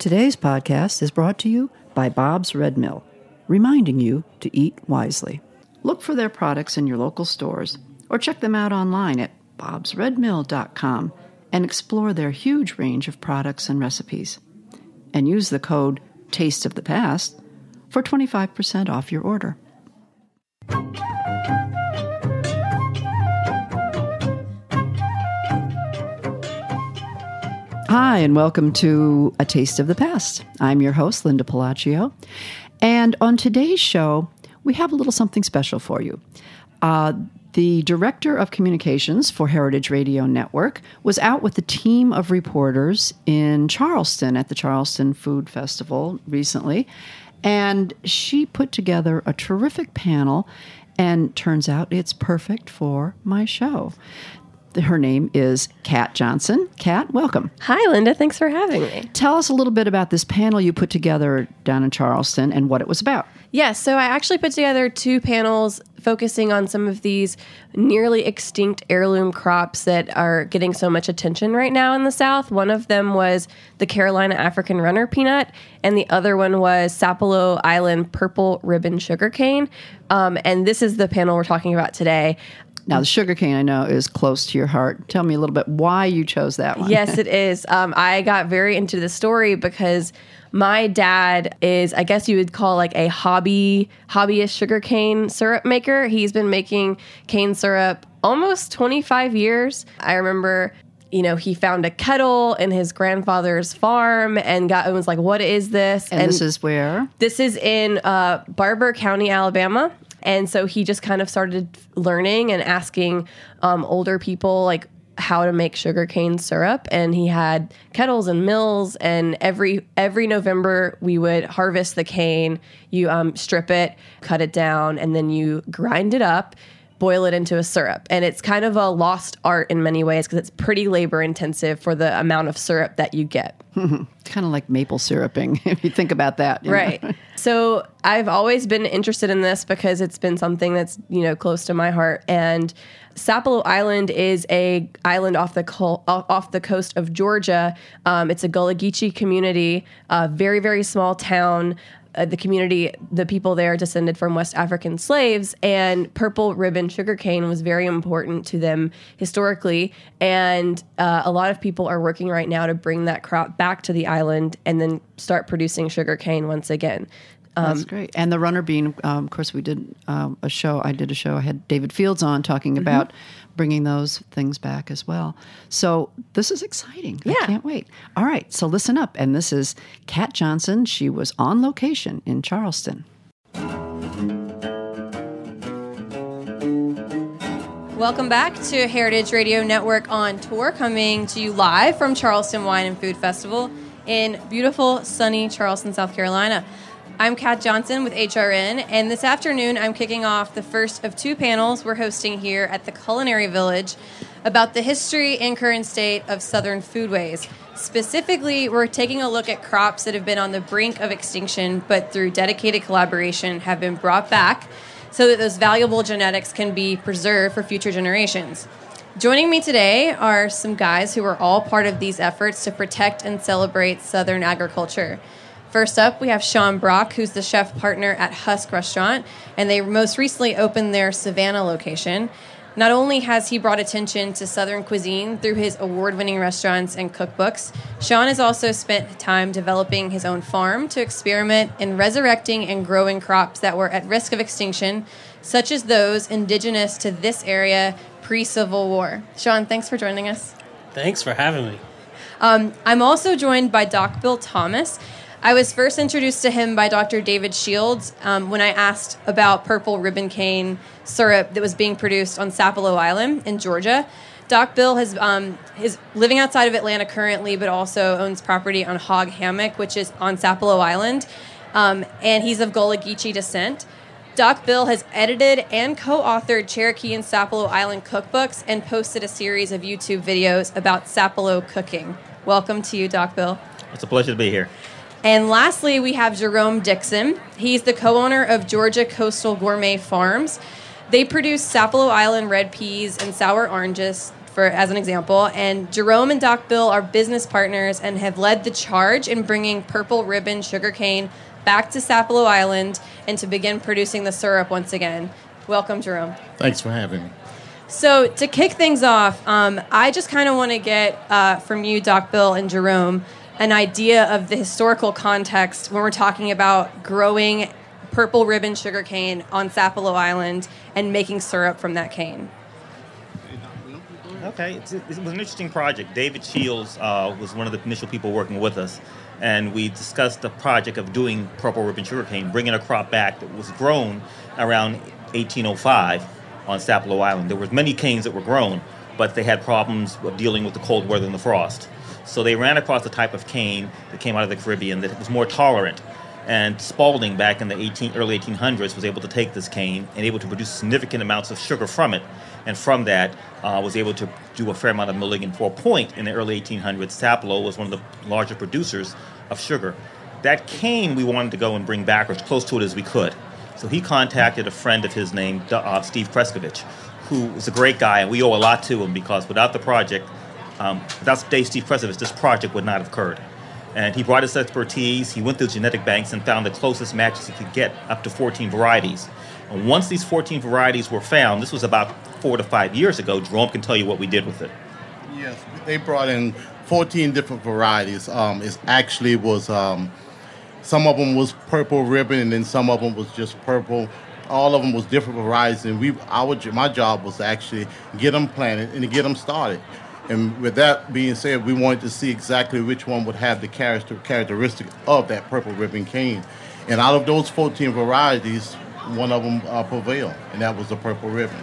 Today's podcast is brought to you by Bob's Red Mill, reminding you to eat wisely. Look for their products in your local stores or check them out online at bobsredmill.com and explore their huge range of products and recipes. And use the code Taste of the Past for 25% off your order. Hi, and welcome to A Taste of the Past. I'm your host, Linda Palacio. And on today's show, we have a little something special for you. The Director of Communications for Heritage Radio Network was out with a team of reporters in Charleston at the Charleston Food Festival recently, and she put together a terrific panel, and turns out it's perfect for my show. Her name is Kat Johnson. Kat, welcome. Hi, Linda. Thanks for having me. Tell us a little bit about this panel you put together down in Charleston and what it was about. Yes, so I actually put together two panels focusing on some of these nearly extinct heirloom crops that are getting so much attention right now in the South. One of them was the Carolina African runner peanut, and the other one was Sapelo Island purple ribbon sugarcane. And this is the panel we're talking about today. Now, the sugarcane, I know, is close to your heart. Tell me a little bit why you chose that one. Yes, it is. I got very into the story because my dad is, I guess you would call like a hobbyist sugarcane syrup maker. He's been making cane syrup almost 25 years. I remember, he found a kettle in his grandfather's farm and was like, what is this? And this is where? This is in Barber County, Alabama. And so he just kind of started learning and asking older people like how to make sugarcane syrup. And he had kettles and mills. And every November we would harvest the cane. You strip it, cut it down, and then you grind it up, boil it into a syrup. And it's kind of a lost art in many ways because it's pretty labor intensive for the amount of syrup that you get. It's kind of like maple syruping, if you think about that. Right. So I've always been interested in this because it's been something that's, close to my heart. And Sapelo Island is a island off the coast of Georgia. It's a Gullah Geechee community, a very, very small town. The people there descended from West African slaves, and purple ribbon sugarcane was very important to them historically. And a lot of people are working right now to bring that crop back to the island and then start producing sugarcane once again. That's great. And the runner bean, of course, we did a show. I did a show. I had David Fields on talking about bringing those things back as well. So this is exciting. Yeah. I can't wait. All right. So listen up. And this is Kat Johnson. She was on location in Charleston. Welcome back to Heritage Radio Network on tour, coming to you live from Charleston Wine and Food Festival in beautiful, sunny Charleston, South Carolina. I'm Kat Johnson with HRN, and this afternoon I'm kicking off the first of two panels we're hosting here at the Culinary Village about the history and current state of Southern foodways. Specifically, we're taking a look at crops that have been on the brink of extinction, but through dedicated collaboration have been brought back so that those valuable genetics can be preserved for future generations. Joining me today are some guys who are all part of these efforts to protect and celebrate Southern agriculture. First up, we have Sean Brock, who's the chef partner at Husk Restaurant, and they most recently opened their Savannah location. Not only has he brought attention to Southern cuisine through his award-winning restaurants and cookbooks, Sean has also spent time developing his own farm to experiment in resurrecting and growing crops that were at risk of extinction, such as those indigenous to this area pre-Civil War. Sean, thanks for joining us. Thanks for having me. I'm also joined by Doc Bill Thomas. I was first introduced to him by Dr. David Shields when I asked about purple ribbon cane syrup that was being produced on Sapelo Island in Georgia. Doc Bill is living outside of Atlanta currently, but also owns property on Hog Hammock, which is on Sapelo Island, and he's of Gullah Geechee descent. Doc Bill has edited and co-authored Cherokee and Sapelo Island cookbooks and posted a series of YouTube videos about Sapelo cooking. Welcome to you, Doc Bill. It's a pleasure to be here. And lastly, we have Jerome Dixon. He's the co-owner of Georgia Coastal Gourmet Farms. They produce Sapelo Island red peas and sour oranges for as an example. And Jerome and Doc Bill are business partners and have led the charge in bringing purple ribbon sugarcane back to Sapelo Island and to begin producing the syrup once again. Welcome, Jerome. Thanks for having me. So to kick things off, I just kind of want to get from you, Doc Bill and Jerome, an idea of the historical context when we're talking about growing purple ribbon sugarcane on Sapelo Island and making syrup from that cane. Okay, it was an interesting project. David Shields was one of the initial people working with us, and we discussed the project of doing purple ribbon sugarcane, bringing a crop back that was grown around 1805 on Sapelo Island. There were many canes that were grown, but they had problems of dealing with the cold weather and the frost. So they ran across a type of cane that came out of the Caribbean that was more tolerant. And Spalding, back in the early 1800s, was able to take this cane and able to produce significant amounts of sugar from it. And from that, was able to do a fair amount of milling. And for a point in the early 1800s, Sapelo was one of the larger producers of sugar. That cane we wanted to go and bring back as close to it as we could. So he contacted a friend of his named Steve Kreskovich, who is a great guy, and we owe a lot to him because without the project, without Steve Kreskovich, this project would not have occurred. And he brought his expertise. He went through genetic banks and found the closest matches he could get, up to 14 varieties. And once these 14 varieties were found, this was about 4 to 5 years ago, Jerome can tell you what we did with it. Yes, they brought in 14 different varieties. It actually was, some of them was purple ribbon, and then some of them was just purple. All of them was different varieties, and my job was to actually get them planted and to get them started. And with that being said, we wanted to see exactly which one would have the characteristic of that purple ribbon cane. And out of those 14 varieties, one of them prevailed, and that was the purple ribbon.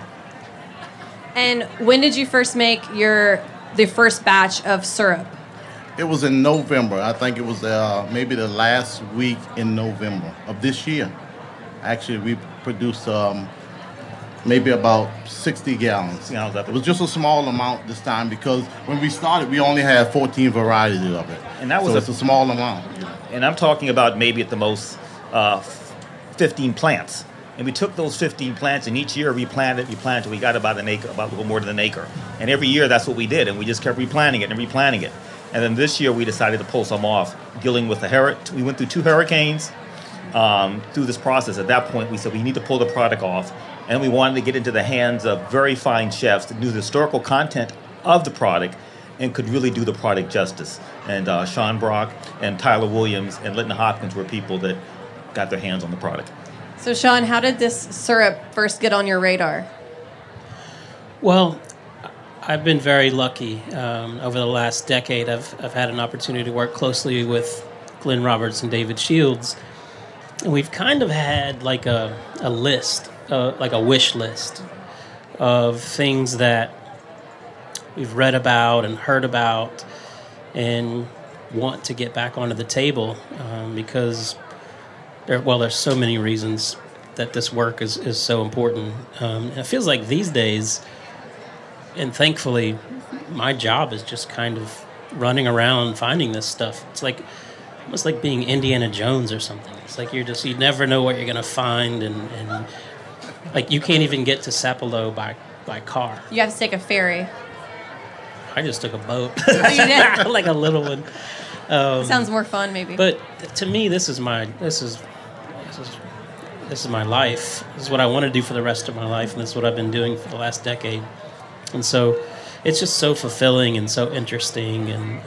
And when did you first make the first batch of syrup? It was in November. I think it was maybe the last week in November of this year. Actually, we produced maybe about 60 gallons. It was just a small amount this time because when we started, we only had 14 varieties of it. And that was it's a small amount. And I'm talking about maybe at the most 15 plants. And we took those 15 plants, and each year we planted till we got about an acre, about a little more than an acre. And every year that's what we did, and we just kept replanting it and replanting it. And then this year we decided to pull some off, dealing with we went through 2 hurricanes through this process. At that point, we said we need to pull the product off, and we wanted to get into the hands of very fine chefs that knew the historical content of the product and could really do the product justice. And Sean Brock and Tyler Williams and Linton Hopkins were people that got their hands on the product. So, Sean, how did this syrup first get on your radar? Well, I've been very lucky. Over the last decade, I've had an opportunity to work closely with Glenn Roberts and David Shields. And we've kind of had like a list, like a wish list of things that we've read about and heard about and want to get back onto the table because there's so many reasons that this work is so important. It feels like these days, and thankfully, my job is just kind of running around finding this stuff. It's like almost like being Indiana Jones or something. It's like you never know what you're going to find, and like you can't even get to Sapelo by car. You have to take a ferry. I just took a boat. Oh, you did? Like a little one. Sounds more fun, maybe. But to me, this is my life. This is what I want to do for the rest of my life, and this is what I've been doing for the last decade. And so it's just so fulfilling and so interesting. And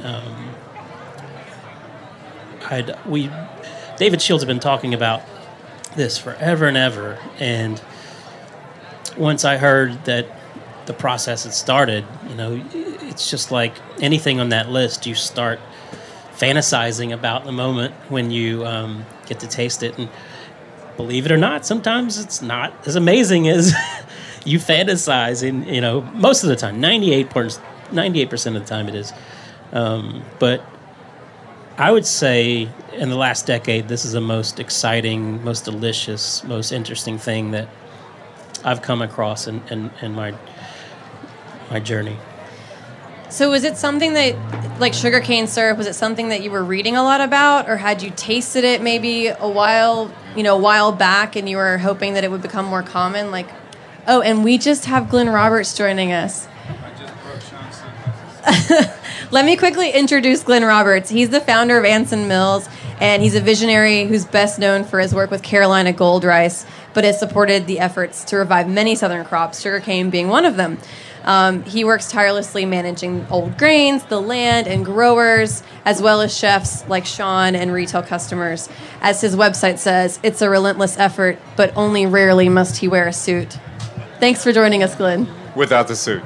David Shields have been talking about this forever and ever. And once I heard that the process had started, it's just like anything on that list, you start fantasizing about the moment when you get to taste it. And believe it or not, sometimes it's not as amazing as you fantasize. And, most of the time, 98% of the time it is. But I would say in the last decade, this is the most exciting, most delicious, most interesting thing that I've come across in my journey. So was it something that, like sugarcane syrup, was it something that you were reading a lot about, or had you tasted it maybe a while back and you were hoping that it would become more common? And we just have Glenn Roberts joining us. I just broke Sean let me quickly introduce Glenn Roberts. He's the founder of Anson Mills, and he's a visionary who's best known for his work with Carolina Gold Rice, but has supported the efforts to revive many southern crops, sugarcane being one of them. He works tirelessly managing old grains, the land, and growers, as well as chefs like Sean and retail customers. As his website says, it's a relentless effort, but only rarely must he wear a suit. Thanks for joining us, Glenn. Without the suit.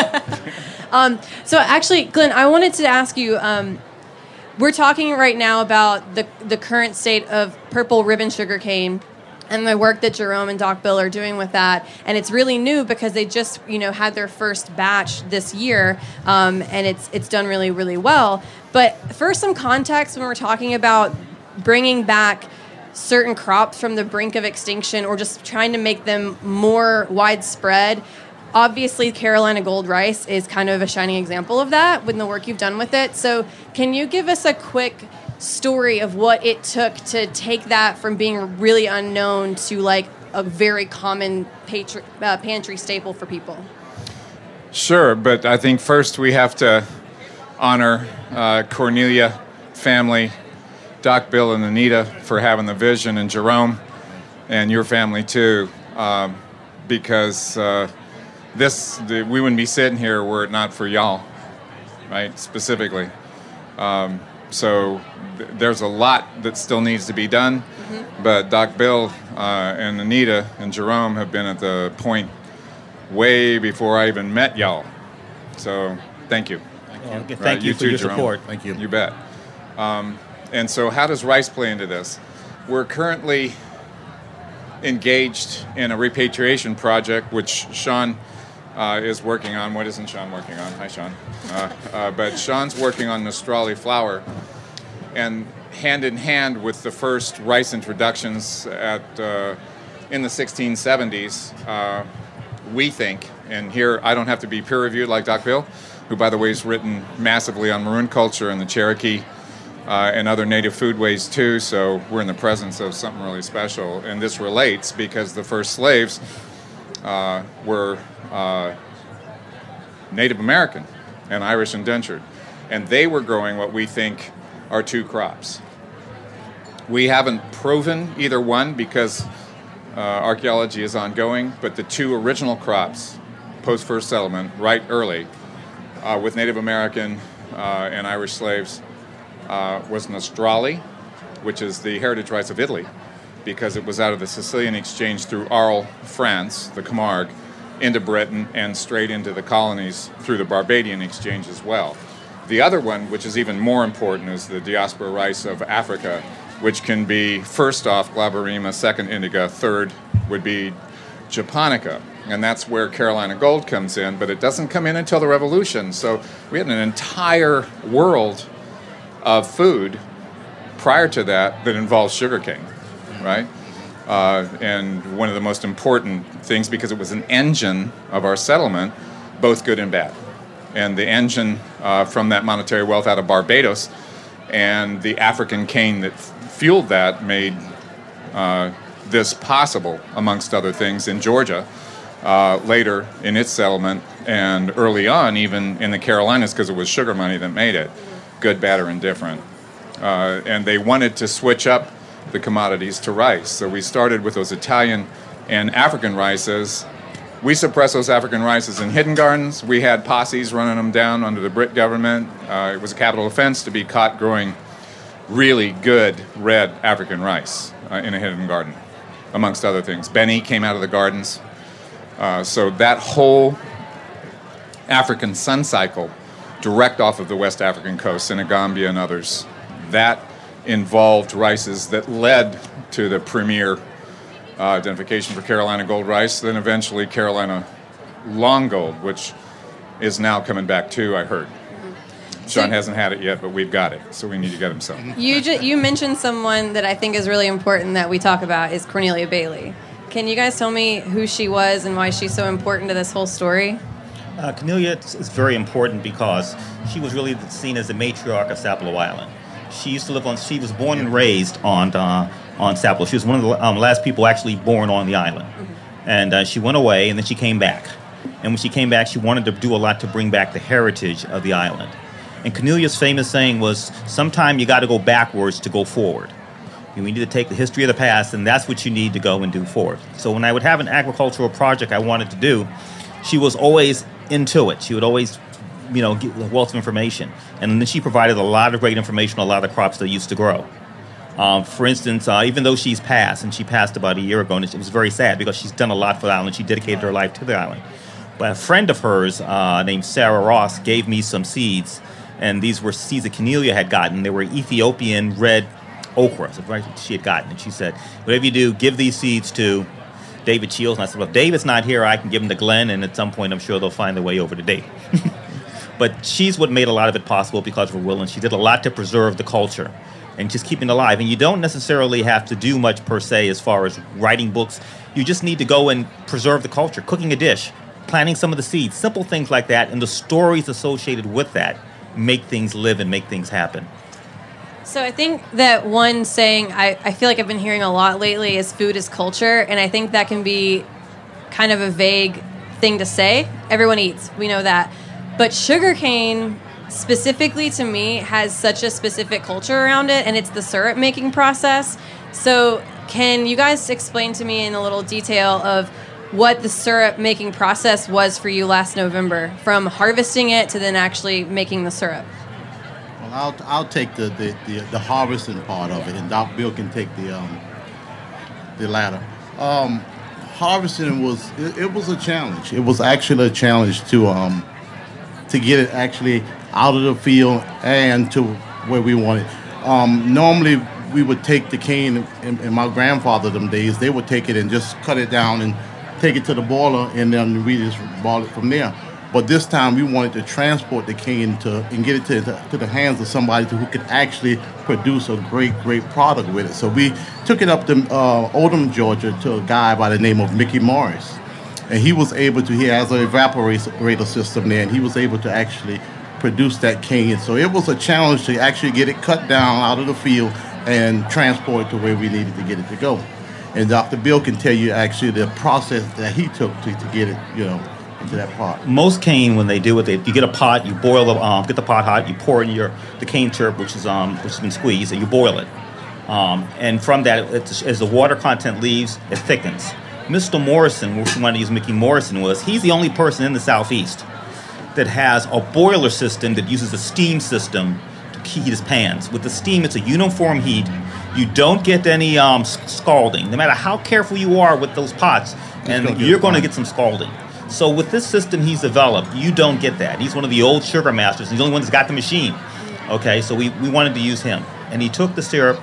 So actually, Glenn, I wanted to ask you, we're talking right now about the current state of purple ribbon sugarcane and the work that Jerome and Doc Bill are doing with that. And it's really new because they just, had their first batch this year, and it's done really, really well. But for some context, when we're talking about bringing back certain crops from the brink of extinction or just trying to make them more widespread, obviously Carolina Gold Rice is kind of a shining example of that with the work you've done with it. So can you give us a quick story of what it took to take that from being really unknown to like a very common pantry staple for people? Sure, but I think first we have to honor Cornelia family, Doc, Bill, and Anita for having the vision, and Jerome and your family too, because we wouldn't be sitting here were it not for y'all, right, specifically. So there's a lot that still needs to be done, but Doc, Bill, and Anita and Jerome have been at the point way before I even met y'all. So thank you. Thank you for your Jerome. support. Thank you. You bet. And so how does rice play into this? We're currently engaged in a repatriation project, which Sean is working on. What isn't Sean working on? Hi, Sean. But Sean's working on Nostrali flour. And hand in hand with the first rice introductions in the 1670s, we think, and here I don't have to be peer-reviewed like Doc Bill, who, by the way, has written massively on maroon culture and the Cherokee and other native foodways, too, so we're in the presence of something really special. And this relates because the first slaves were Native American and Irish indentured, and they were growing what we think are two crops. We haven't proven either one because archaeology is ongoing, but the two original crops post-first settlement, right early, with Native American and Irish slaves, was Nostrali, which is the heritage rice of Italy, because it was out of the Sicilian exchange through Arles, France, the Camargue, into Britain and straight into the colonies through the Barbadian exchange as well. The other one, which is even more important, is the diaspora rice of Africa, which can be, first off, Glaberrima, second, Indica, third would be Japonica. And that's where Carolina Gold comes in, but it doesn't come in until the Revolution. So we had an entire world of food prior to that involves sugarcane, right? And one of the most important things, because it was an engine of our settlement, both good and bad. And the engine from that monetary wealth out of Barbados and the African cane that fueled that made this possible, amongst other things, in Georgia, later in its settlement, and early on even in the Carolinas, because it was sugar money that made it, good, bad, or indifferent. And they wanted to switch up the commodities to rice. So we started with those Italian and African rices. We suppressed those African rices in hidden gardens. We had posses running them down under the Brit government. It was a capital offense to be caught growing really good red African rice in a hidden garden, amongst other things. Benny came out of the gardens. So that whole African sun cycle, direct off of the West African coast, Senegambia and others, that involved rices that led to the premier identification for Carolina Gold Rice, then eventually Carolina Long Gold, which is now coming back too, I heard. Sean hasn't had it yet, but we've got it, so we need to get him some. You mentioned someone that I think is really important that we talk about is Cornelia Bailey. Can you guys tell me who she was and why she's so important to this whole story? Cornelia is very important because she was really seen as the matriarch of Sapelo Island. She used to live on. She was born and raised on Sapelo. She was one of the last people actually born on the island, and she went away, and then she came back, And when she came back, she wanted to do a lot to bring back the heritage of the island. And Cornelia's famous saying was, sometime you got to go backwards to go forward. We need to take the history of the past, and that's what you need to go and do forward. So when I would have an agricultural project I wanted to do, she was always into it. She would always, give a wealth of information. And then she provided a lot of great information on a lot of the crops that used to grow. For instance, even though she's passed, and she passed about a year ago, and it was very sad because she's done a lot for the island. She dedicated her life to the island. But a friend of hers named Sarah Ross gave me some seeds, and these were seeds that Cornelia had gotten. They were Ethiopian red okra, so she had gotten. And she said, whatever you do, give these seeds to David Shields. And I said, well, if David's not here, I can give them to Glenn, and at some point I'm sure they'll find their way over to David. But she's what made a lot of it possible because of her will, and she did a lot to preserve the culture and just keeping it alive. And you don't necessarily have to do much per se as far as writing books. You just need to go and preserve the culture, cooking a dish, planting some of the seeds, simple things like that, and the stories associated with that make things live and make things happen. So I think that one saying I feel like I've been hearing a lot lately is food is culture, and I think that can be kind of a vague thing to say. Everyone eats, we know that. But sugarcane, specifically to me, has such a specific culture around it, and it's the syrup making process. So can you guys explain to me in a little detail of what the syrup making process was for you last November, from harvesting it to then actually making the syrup? Well, I'll take the harvesting part of it, and Doc Bill can take the latter. Harvesting was a challenge. It was actually a challenge to get it actually out of the field and to where we wanted. Normally, we would take the cane, and my grandfather them days, they would take it and just cut it down and take it to the boiler, and then we just boil it from there. But this time, we wanted to transport the cane and get it to the hands of somebody who could actually produce a great product with it. So we took it up to Oldham, Georgia, to a guy by the name of Mickey Morris. And he was able to, he has an evaporator system there, and he was able to actually produce that cane. So it was a challenge to actually get it cut down out of the field and transport it to where we needed to get it to go. And Dr. Bill can tell you actually the process that he took to get it, into that pot. Most cane, when they do it, you get a pot, you boil get the pot hot, you pour in the cane syrup, which has been squeezed, and you boil it. And from that, as the water content leaves, it thickens. Mr. Morrison, which we want to use Mickey Morrison, he's the only person in the Southeast that has a boiler system that uses a steam system to heat his pans. With the steam, it's a uniform heat. You don't get any scalding. No matter how careful you are with those pots, and you're going to get some scalding. So with this system he's developed, you don't get that. He's one of the old sugar masters. He's the only one that's got the machine. Okay, so we wanted to use him. And he took the syrup,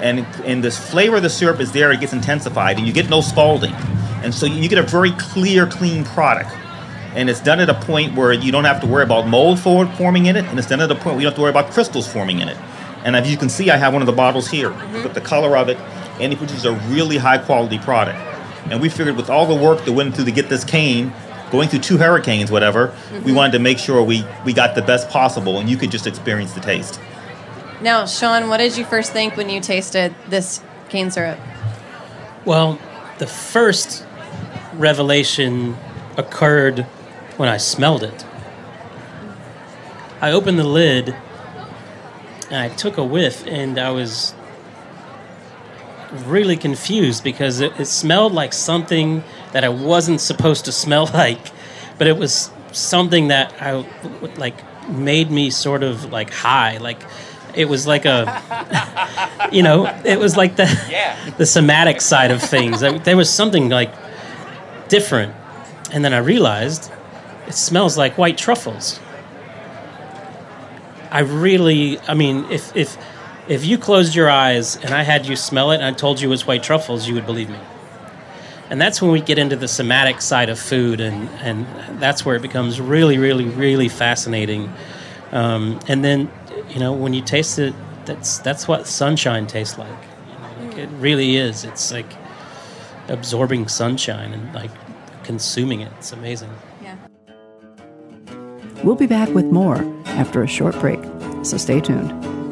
and this flavor of the syrup is there. It gets intensified, and you get no scalding. And so you get a very clear, clean product. And it's done at a point where you don't have to worry about mold forming in it, and it's done at a point where you don't have to worry about crystals forming in it. And as you can see, I have one of the bottles here with the color of it, and it produces a really high-quality product. And we figured with all the work that went into to get this cane, going through 2 hurricanes, whatever, we wanted to make sure we got the best possible, and you could just experience the taste. Now, Sean, what did you first think when you tasted this cane syrup? Well, the first revelation occurred when I smelled it. I opened the lid, and I took a whiff, and I was really confused because it smelled like something that I wasn't supposed to smell like, but it was something that made me sort of high. It was like it was like the somatic side of things. There was something different, and then I realized it smells like white truffles. If you closed your eyes and I had you smell it and I told you it was white truffles, you would believe me. And that's when we get into the somatic side of food, and that's where it becomes really, really, really fascinating. And then, when you taste it, that's what sunshine tastes like. It really is. It's like absorbing sunshine and consuming it. It's amazing. Yeah. We'll be back with more after a short break, so stay tuned.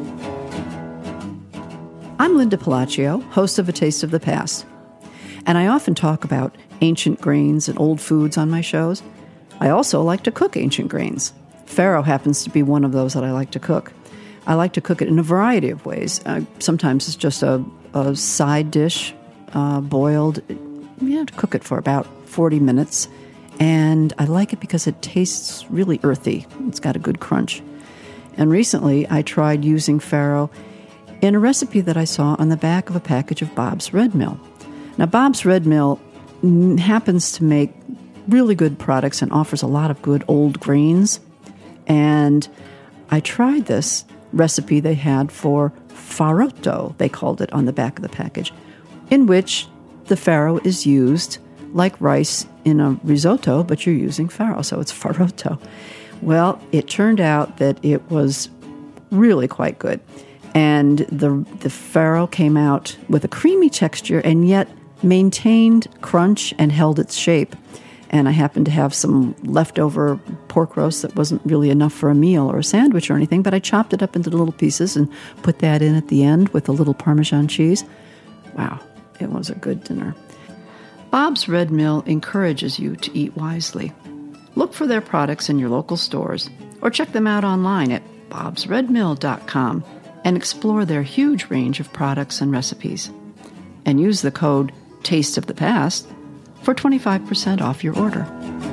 I'm Linda Palacio, host of A Taste of the Past, and I often talk about ancient grains and old foods on my shows. I also like to cook ancient grains. Farro happens to be one of those that I like to cook. I like to cook it in a variety of ways. Sometimes it's just a side dish, boiled. You have to cook it for about 40 minutes. And I like it because it tastes really earthy. It's got a good crunch. And recently, I tried using farro in a recipe that I saw on the back of a package of Bob's Red Mill. Now, Bob's Red Mill happens to make really good products and offers a lot of good old grains. And I tried this recipe they had for farotto, they called it on the back of the package, in which the farro is used like rice in a risotto, but you're using farro, so it's farotto. Well, it turned out that it was really quite good. And the farro came out with a creamy texture and yet maintained crunch and held its shape. And I happened to have some leftover pork roast that wasn't really enough for a meal or a sandwich or anything, but I chopped it up into little pieces and put that in at the end with a little Parmesan cheese. Wow, it was a good dinner. Bob's Red Mill encourages you to eat wisely. Look for their products in your local stores or check them out online at bobsredmill.com and explore their huge range of products and recipes. And use the code Taste of the Past for 25% off your order.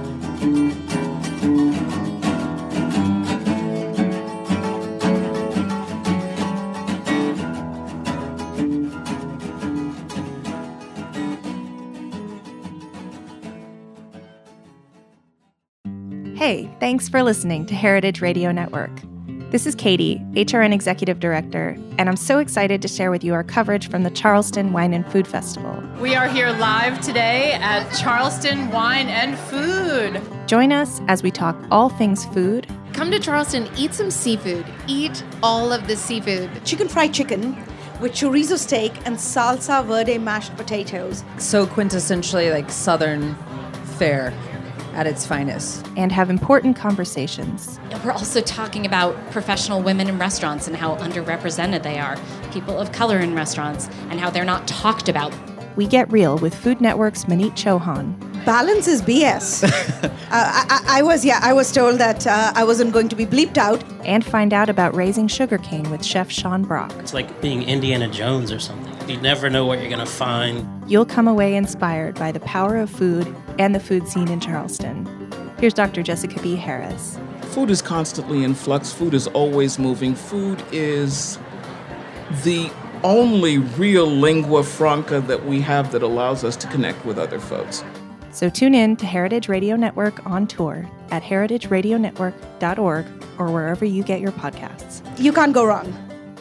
Hey, thanks for listening to Heritage Radio Network. This is Katie, HRN Executive Director, and I'm so excited to share with you our coverage from the Charleston Wine and Food Festival. We are here live today at Charleston Wine and Food. Join us as we talk all things food. Come to Charleston, eat some seafood. Eat all of the seafood. Chicken fried chicken with chorizo steak and salsa verde mashed potatoes. So quintessentially like Southern fare at its finest. And have important conversations. We're also talking about professional women in restaurants and how underrepresented they are, people of color in restaurants, and how they're not talked about. We get real with Food Network's Manit Chauhan. Balance is BS. I was told that I wasn't going to be bleeped out. And find out about raising sugarcane with Chef Sean Brock. It's like being Indiana Jones or something. You never know what you're going to find. You'll come away inspired by the power of food and the food scene in Charleston. Here's Dr. Jessica B. Harris. Food is constantly in flux. Food is always moving. Food is the only real lingua franca that we have that allows us to connect with other folks. So tune in to Heritage Radio Network on tour at heritageradionetwork.org or wherever you get your podcasts. You can't go wrong.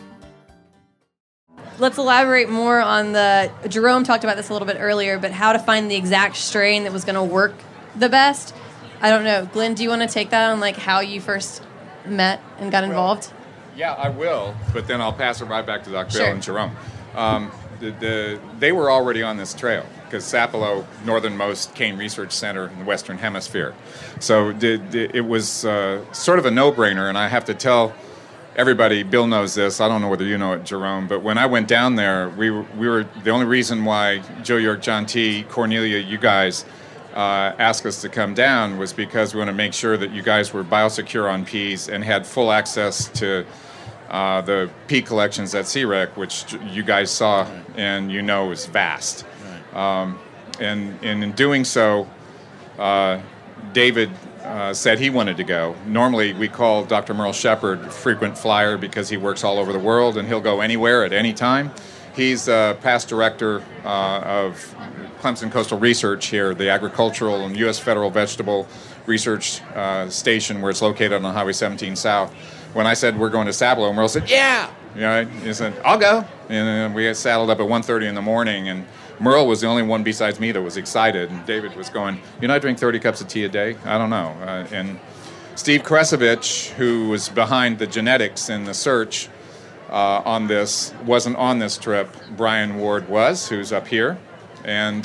Let's elaborate more on Jerome talked about this a little bit earlier, but how to find the exact strain that was going to work the best. I don't know. Glenn, do you want to take that on like how you first met and got involved? Yeah, I will, but then I'll pass it right back to Dr. Sure. Bill and Jerome. They were already on this trail because Sapelo, northernmost cane research center in the Western Hemisphere. So it was sort of a no-brainer, and I have to tell everybody, Bill knows this, I don't know whether you know it, Jerome, but when I went down there, we were the only reason why Joe York, John T., Cornelia, you guys asked us to come down was because we want to make sure that you guys were biosecure on peas and had full access to the pea collections at CREC, which you guys saw and you know is vast. And in doing so, David said he wanted to go. Normally, we call Dr. Merle Shepard frequent flyer because he works all over the world and he'll go anywhere at any time. He's past director of Clemson Coastal Research here, the agricultural and U.S. Federal Vegetable Research Station where it's located on Highway 17 South. When I said we're going to Sapelo, Merle said, yeah! He said, I'll go. And we saddled up at 1:30 in the morning, and Merle was the only one besides me that was excited, and David was going, I drink 30 cups of tea a day? I don't know. And Steve Kresovich, who was behind the genetics and the search on this, wasn't on this trip. Brian Ward was, who's up here. And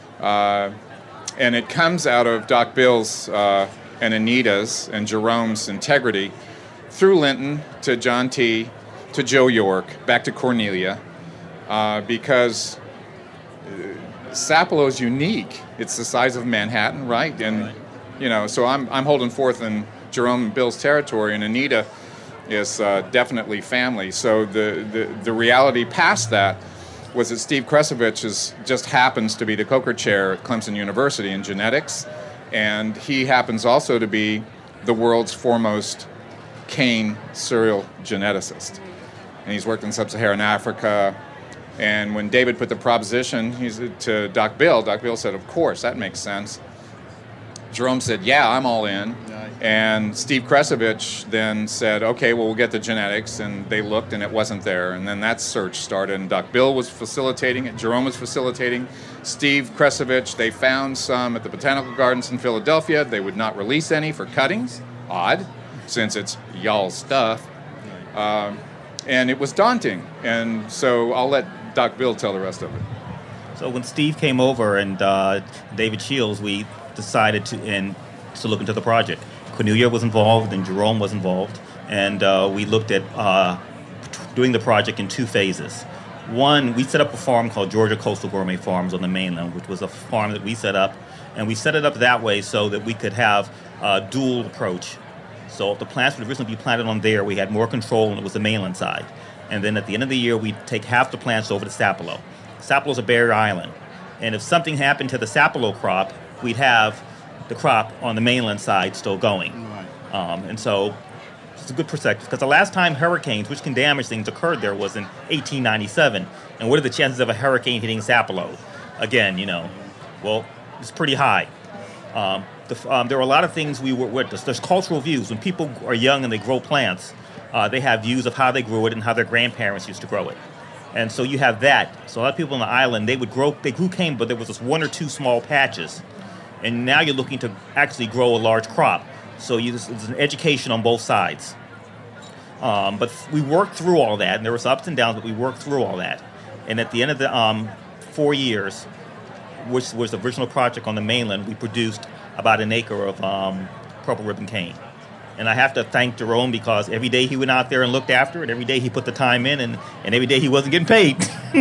it comes out of Doc Bill's and Anita's and Jerome's integrity through Linton to John T., to Joe York, back to Cornelia, because Sapelo's unique. It's the size of Manhattan, right? And So I'm holding forth in Jerome and Bill's territory, and Anita is definitely family. So the reality past that was that Steve Kresovich just happens to be the Coker Chair at Clemson University in genetics, and he happens also to be the world's foremost cane cereal geneticist. And he's worked in sub-Saharan Africa. And when David put the proposition to Doc Bill said, of course, that makes sense. Jerome said, yeah, I'm all in. And Steve Kresovich then said, okay, well, we'll get the genetics. And they looked, and it wasn't there. And then that search started, and Doc Bill was facilitating it. Jerome was facilitating. Steve Kresovich, they found some at the Botanical Gardens in Philadelphia. They would not release any for cuttings. Odd, since it's y'all's stuff. And it was daunting. And so I'll let Doc Bill tell the rest of it. So when Steve came over and David Shields, we decided to look into the project. Cornelia was involved and Jerome was involved, and we looked at doing the project in 2 phases. One, we set up a farm called Georgia Coastal Gourmet Farms on the mainland, which was a farm that we set up, and we set it up that way so that we could have a dual approach. So if the plants would originally be planted on there, we had more control, and it was the mainland side. And then at the end of the year, we'd take half the plants over to Sapelo. Sapelo's a barrier island, and if something happened to the Sapelo crop, we'd have the crop on the mainland side still going. And so it's a good perspective, because the last time hurricanes, which can damage things, occurred there was in 1897. And what are the chances of a hurricane hitting Sapelo? Again, well, it's pretty high. There were a lot of things we were witness. There's cultural views. When people are young and they grow plants, they have views of how they grew it and how their grandparents used to grow it. And so you have that. So a lot of people on the island, they grew cane, but there was just 1 or 2 small patches. And now you're looking to actually grow a large crop. So it's an education on both sides. But we worked through all that, and there was ups and downs, but we worked through all that. And at the end of the 4 years, which was the original project on the mainland, we produced about an acre of purple ribbon cane. And I have to thank Jerome, because every day he went out there and looked after it, every day he put the time in, and every day he wasn't getting paid.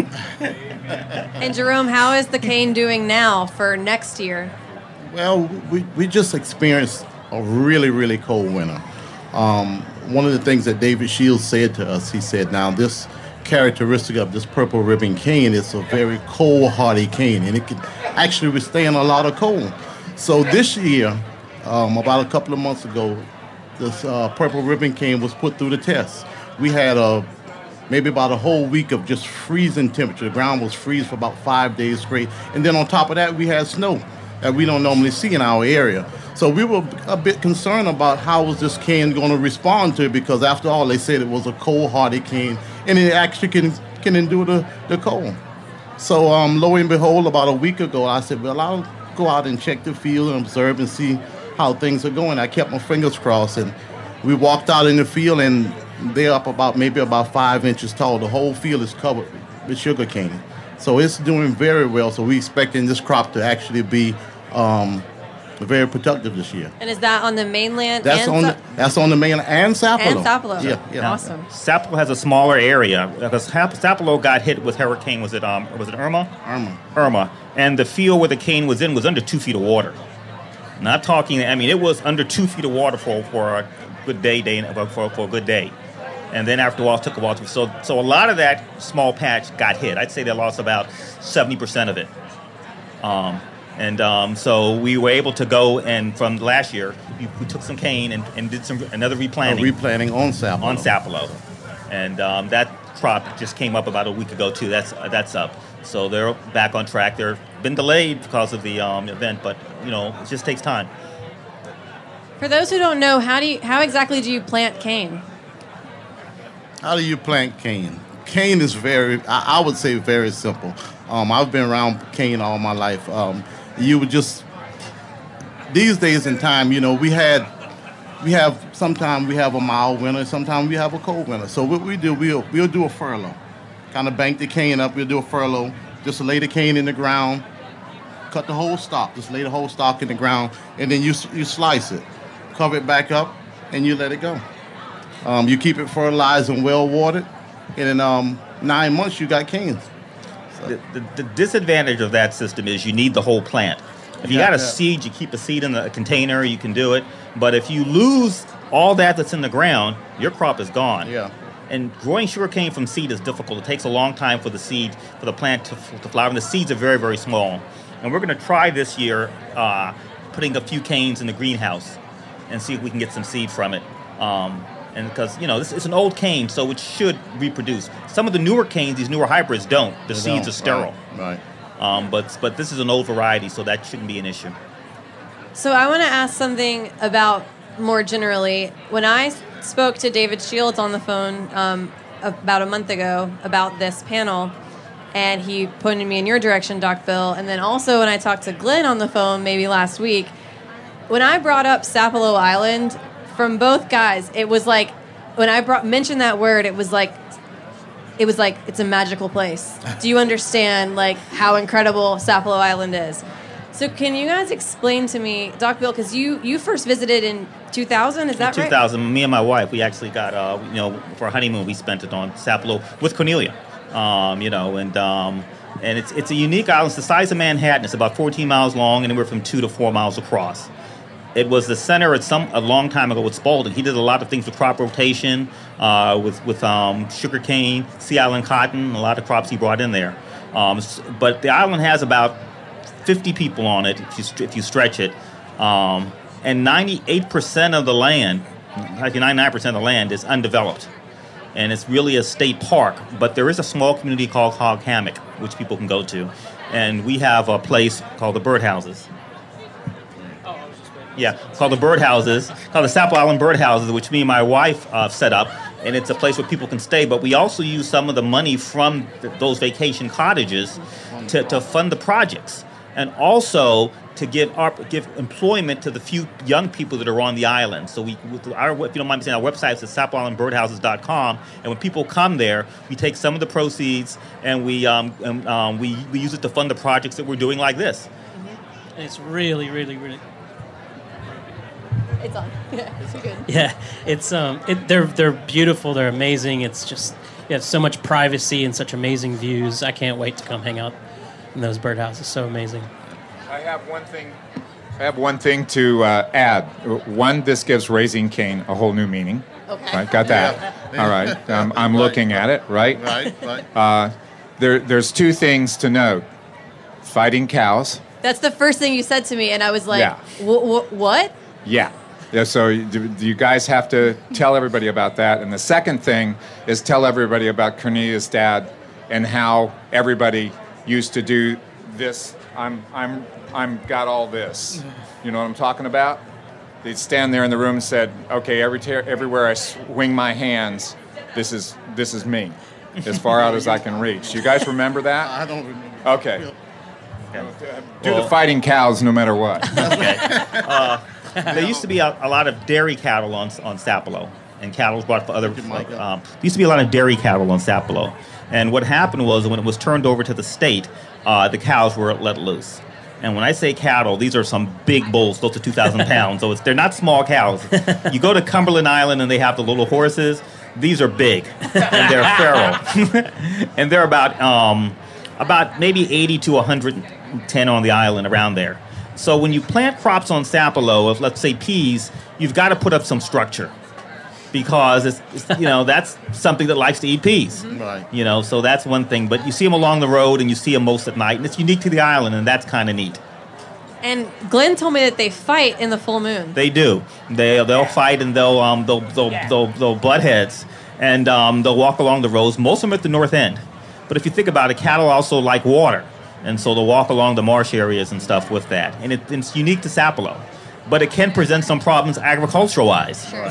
And Jerome, how is the cane doing now for next year? Well, we just experienced a really, really cold winter. One of the things that David Shields said to us, he said, now this characteristic of this purple ribbon cane is a very cold, hardy cane, and it can actually withstand a lot of cold. So this year, about a couple of months ago, this purple ribbon cane was put through the test. We had maybe about a whole week of just freezing temperature. The ground was freeze for about 5 days straight. And then on top of that, we had snow that we don't normally see in our area. So we were a bit concerned about how was this cane going to respond to it, because after all, they said it was a cold, hardy cane, and it actually can endure the cold. So lo and behold, about a week ago, I said, well, I'll go out and check the field and observe and see how things are going. I kept my fingers crossed, and we walked out in the field, and they're up maybe about 5 inches tall. The whole field is covered with sugar cane. So it's doing very well. So we're expecting this crop to actually be very productive this year. And is that on the mainland? That's on the mainland and Sapelo. And Sapelo. Yeah. Awesome. Sapelo has a smaller area, because Sapelo got hit with hurricane. Was it Irma? Irma. And the field where the cane was in was under 2 feet of water. Not talking. It was under 2 feet of water for a good day, for a good day. And then after a while, it took a while. So a lot of that small patch got hit. I'd say they lost about 70% of it. So we were able to go, and from last year, we took some cane and did another replanting. Replanting on Sapelo. On Sapelo. And that crop just came up about a week ago, too. That's up. So they're back on track. They've been delayed because of the event, but, it just takes time. For those who don't know, how exactly do you plant cane? How do you plant cane? Cane is I would say very simple. I've been around cane all my life. You would just, these days in time, sometimes we have a mild winter, sometimes we have a cold winter. So what we do, we'll do a furlough. Kind of bank the cane up, we'll do a furlough, just lay the cane in the ground, cut the whole stalk, just lay the whole stalk in the ground, and then you slice it, cover it back up, and you let it go. You keep it fertilized and well watered, and in 9 months you got canes. The disadvantage of that system is you need the whole plant. If you got a seed, you keep a seed in a container, you can do it. But if you lose all that's in the ground, your crop is gone. Yeah. And growing sugarcane from seed is difficult. It takes a long time for the plant to flower, and the seeds are very, very small. And we're going to try this year putting a few canes in the greenhouse and see if we can get some seed from it. And because, this is an old cane, so it should reproduce. Some of the newer canes, these newer hybrids, don't. The seeds are sterile. Right. But this is an old variety, so that shouldn't be an issue. So I want to ask something about more generally. When I spoke to David Shields on the phone about a month ago about this panel, and he pointed me in your direction, Doc Bill, and then also when I talked to Glenn on the phone maybe last week, when I brought up Sapelo Island, from both guys, it was like, when I mentioned that word, it was like it's a magical place. Do you understand how incredible Sapelo Island is? So can you guys explain to me, Doc Bill, because you first visited in 2000, is that right? 2000, me and my wife, we actually got, for our honeymoon, we spent it on Sapelo with Cornelia, and it's a unique island. It's the size of Manhattan. It's about 14 miles long, and anywhere from 2 to 4 miles across. It was the center a long time ago with Spalding. He did a lot of things with crop rotation, with sugarcane, sea island cotton, a lot of crops he brought in there. But the island has about 50 people on it if you stretch it, and 98% of the land, actually 99% of the land, is undeveloped, and it's really a state park. But there is a small community called Hog Hammock, which people can go to, and we have a place called the Birdhouses. Yeah, called the Birdhouses, called the Sapelo Island Birdhouses, which me and my wife set up, and it's a place where people can stay. But we also use some of the money from those vacation cottages to fund the projects, and also to give employment to the few young people that are on the island. So if you don't mind me saying, our website is sapeloislandbirdhouses.com, and when people come there, we take some of the proceeds and we use it to fund the projects that we're doing like this. And it's really, really, really. It's on. Yeah, it's good. Yeah, it's they're beautiful. They're amazing. It's just you have so much privacy and such amazing views. I can't wait to come hang out in those birdhouses. So amazing. I have one thing to add. One, this gives raising cane a whole new meaning. Okay. Right, got that. Yeah. All right. I'm looking at it. Right. Right. There's two things to note: fighting cows. That's the first thing you said to me, and I was like, "What?" Yeah. Yeah, so you guys have to tell everybody about that. And the second thing is tell everybody about Cornelia's dad and how everybody used to do this. I'm got all this. You know what I'm talking about? They'd stand there in the room and said, "Okay, everywhere I swing my hands, this is me, as far out as I can reach." You guys remember that? I don't remember. Okay. Do the fighting cows no matter what. Okay. There used to be a lot of dairy cattle on Sapelo, and cattle was brought for other. There used to be a lot of dairy cattle on Sapelo, and what happened was when it was turned over to the state, the cows were let loose. And when I say cattle, these are some big bulls, close to 2,000 pounds. So they're not small cows. You go to Cumberland Island and they have the little horses. These are big, and they're feral, and they're about maybe 80 to 110 on the island, around there. So when you plant crops on Sapelo, let's say peas, you've got to put up some structure, because it's that's something that likes to eat peas. Right. So that's one thing. But you see them along the road, and you see them most at night, and it's unique to the island, and that's kind of neat. And Glenn told me that they fight in the full moon. They do. They'll fight, and they'll butt heads, and they'll walk along the roads. Most of them at the north end. But if you think about it, cattle also like water. And so they'll walk along the marsh areas and stuff with that. And it's unique to Sapelo. But it can present some problems agricultural-wise. Sure.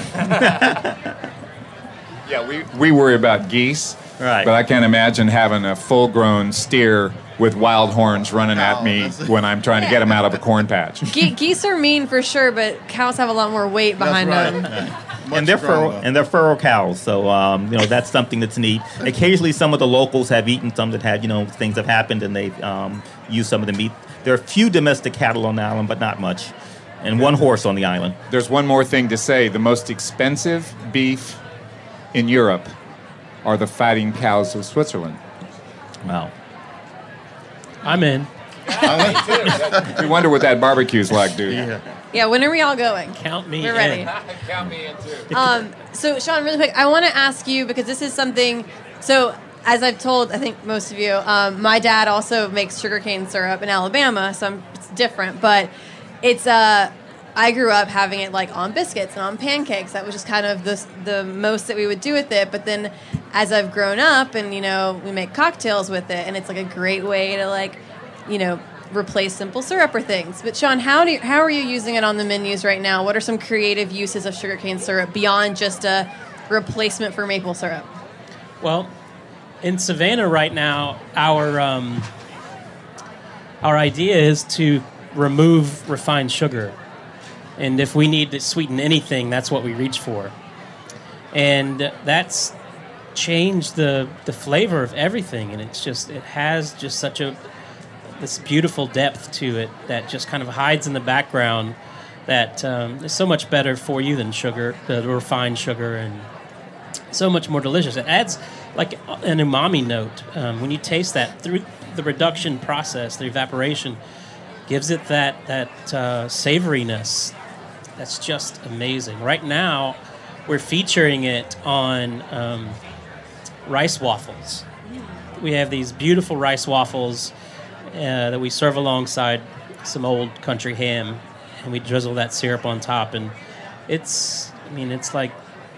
Yeah, we worry about geese. Right. But I can't imagine having a full-grown steer with wild horns running at me when I'm trying to get them out of a corn patch. Geese are mean for sure, but cows have a lot more weight behind them. Right. And they're feral cows, so that's something that's neat. Occasionally, some of the locals have eaten some that had things have happened, and they've used some of the meat. There are a few domestic cattle on the island, but not much, and one horse on the island. There's one more thing to say: the most expensive beef in Europe are the fighting cows of Switzerland. Wow. I'm in. We wonder what that barbecue's like, dude. Yeah, when are we all going? Count me We're ready. Count me in too. So, Sean, really quick, I want to ask you, because this is something, so as I've told, I think most of you, my dad also makes sugarcane syrup in Alabama, so it's different, but it's, I grew up having it like on biscuits and on pancakes. That was just kind of the most that we would do with it. But then as I've grown up and, you know, we make cocktails with it, and it's like a great way to, like, you know, replace simple syrup or things. But Sean, how are you using it on the menus right now? What are some creative uses of sugarcane syrup beyond just a replacement for maple syrup? Well, in Savannah right now, our idea is to remove refined sugar. And if we need to sweeten anything, that's what we reach for. And that's changed the flavor of everything. And it has just such this beautiful depth to it that just kind of hides in the background that is so much better for you than sugar, the refined sugar, and so much more delicious. It adds like an umami note. When you taste that through the reduction process, the evaporation, gives it that savoriness. That's just amazing. Right now, we're featuring it on rice waffles. We have these beautiful rice waffles that we serve alongside some old country ham, and we drizzle that syrup on top. And it's like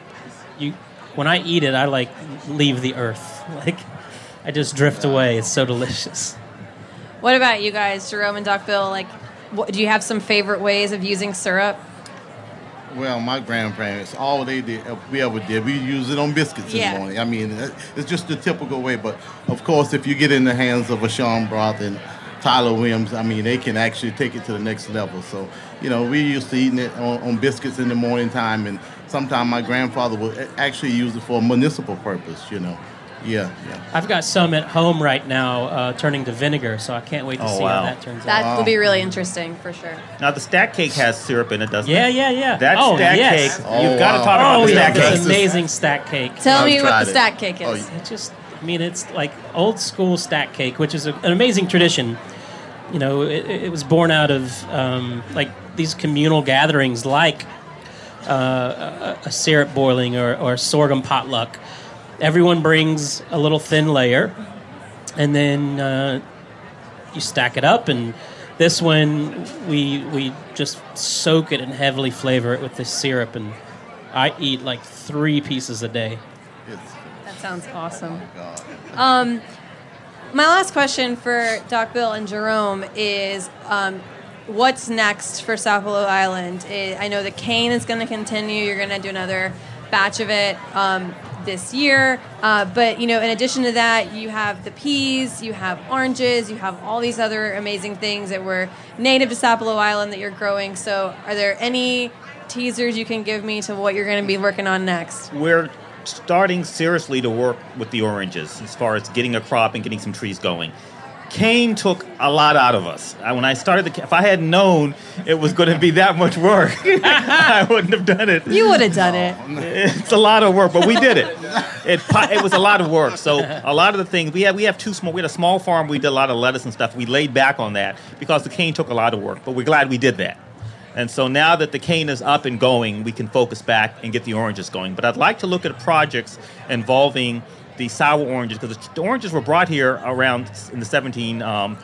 when I eat it, I like leave the earth. Like I just drift away. It's so delicious. What about you guys, Jerome and Doc Bill? Like, do you have some favorite ways of using syrup? Well, my grandparents, all we ever did, we used it on biscuits in the morning. I mean, it's just the typical way. But, of course, if you get in the hands of a Sean Broth and Tyler Williams, I mean, they can actually take it to the next level. So, you know, we used to eating it on biscuits in the morning time. And sometimes my grandfather would actually use it for a municipal purpose, you know. Yeah. I've got some at home right now turning to vinegar, so I can't wait to see how that turns out. That will be really interesting, for sure. Now, the stack cake has syrup in it, doesn't it? Yeah. That stack cake, you've got to talk about the stack cake. It's amazing stack cake. Tell me what the stack cake is. It's like old school stack cake, which is an amazing tradition. You know, it was born out of like these communal gatherings, like a syrup boiling or a sorghum potluck. Everyone brings a little thin layer, and then you stack it up. And this one, we just soak it and heavily flavor it with this syrup. And I eat like 3 pieces a day. That sounds awesome. My last question for Doc Bill and Jerome is, what's next for Sapelo Island? I know the cane is going to continue. You're going to do another batch of it this year, but you know, in addition to that, you have the peas, you have oranges, you have all these other amazing things that were native to Sapelo Island that you're growing. So are there any teasers you can give me to what you're going to be working on next? We're starting seriously to work with the oranges as far as getting a crop and getting some trees going. Cane took a lot out of us. When I started if I had known it was going to be that much work, I wouldn't have done it. You would have done it. It's a lot of work, but we did it. It was a lot of work. So a lot of the things we had a small farm. We did a lot of lettuce and stuff. We laid back on that because the cane took a lot of work. But we're glad we did that. And so now that the cane is up and going, we can focus back and get the oranges going. But I'd like to look at projects involving the sour oranges, because the oranges were brought here around in the 1790s,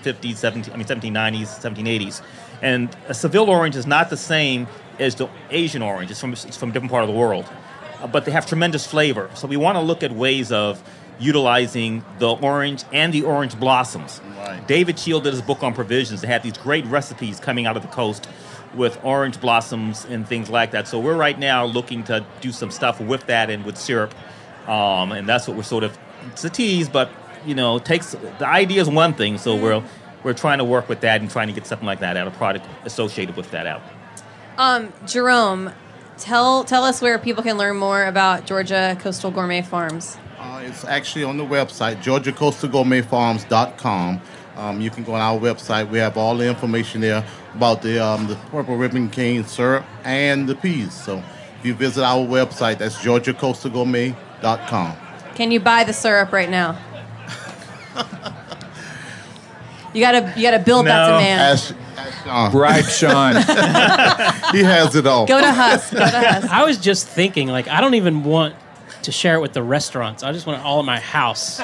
1780s. And a Seville orange is not the same as the Asian orange. It's from a different part of the world. But they have tremendous flavor. So we want to look at ways of utilizing the orange and the orange blossoms. Right. David Shield did his book on provisions. They had these great recipes coming out of the coast with orange blossoms and things like that. So we're right now looking to do some stuff with that and with syrup. And that's what we're it's a tease, but, you know, the idea is one thing, so we're trying to work with that and trying to get something like that out, a product associated with that out. Jerome, tell us where people can learn more about Georgia Coastal Gourmet Farms. It's actually on the website, GeorgiaCoastalGourmetFarms.com. You can go on our website. We have all the information there about the purple ribbon cane syrup and the peas. So if you visit our website, that's GeorgiaCoastalGourmet.com. Can you buy the syrup right now? You gotta build that demand. Ask Sean. Bribe Sean. He has it all. Go to Husk. I was just thinking, like, I don't even want to share it with the restaurants. I just want it all in my house.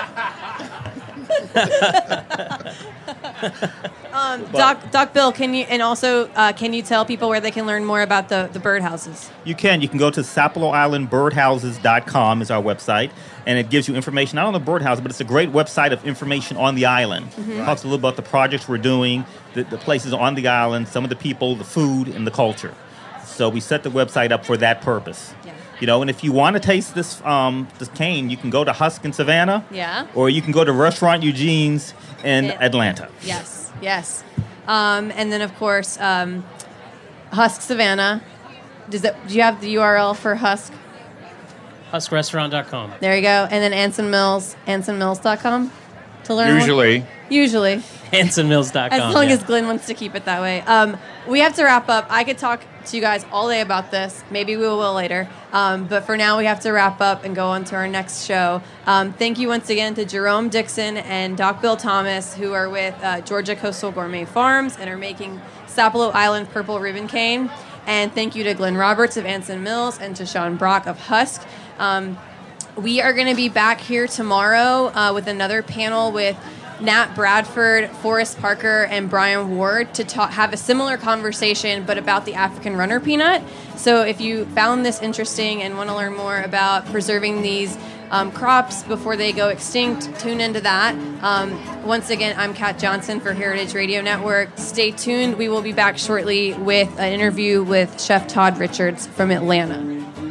Doc Bill, can you tell people where they can learn more about the birdhouses? You can go to SapeloIslandBirdhouses.com is our website, and it gives you information not on the birdhouse, but it's a great website of information on the island. Mm-hmm. It talks a little about the projects we're doing, the places on the island, some of the people, the food, and the culture. So we set the website up for that purpose. Yeah. You know, and if you want to taste this cane, you can go to Husk in Savannah. Yeah. Or you can go to Restaurant Eugene's in Atlanta. Yes. And then, of course, Husk Savannah. Do you have the URL for Husk? HuskRestaurant.com. There you go. And then Anson Mills, AnsonMills.com to learn Usually. more? Usually. AnsonMills.com. As long as Glenn wants to keep it that way. We have to wrap up. I could talk to you guys all day about this. Maybe we will later. But for now, we have to wrap up and go on to our next show. Thank you once again to Jerome Dixon and Doc Bill Thomas, who are with Georgia Coastal Gourmet Farms and are making Sapelo Island Purple Ribbon Cane. And thank you to Glenn Roberts of Anson Mills and to Sean Brock of Husk. We are going to be back here tomorrow with another panel with Nat Bradford, Forrest Parker, and Brian Ward to have a similar conversation, but about the African runner peanut. So if you found this interesting and want to learn more about preserving these crops before they go extinct, tune into that. Once again, I'm Kat Johnson for Heritage Radio Network. Stay tuned. We will be back shortly with an interview with Chef Todd Richards from Atlanta.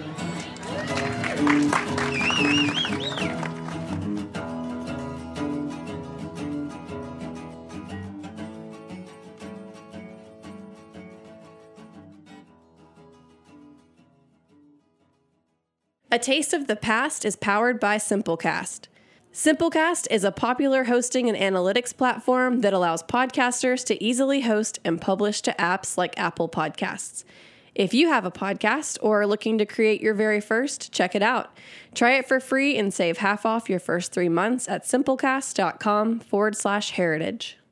A Taste of the Past is powered by Simplecast. Simplecast is a popular hosting and analytics platform that allows podcasters to easily host and publish to apps like Apple Podcasts. If you have a podcast or are looking to create your very first, check it out. Try it for free and save half off your first 3 months at simplecast.com/heritage.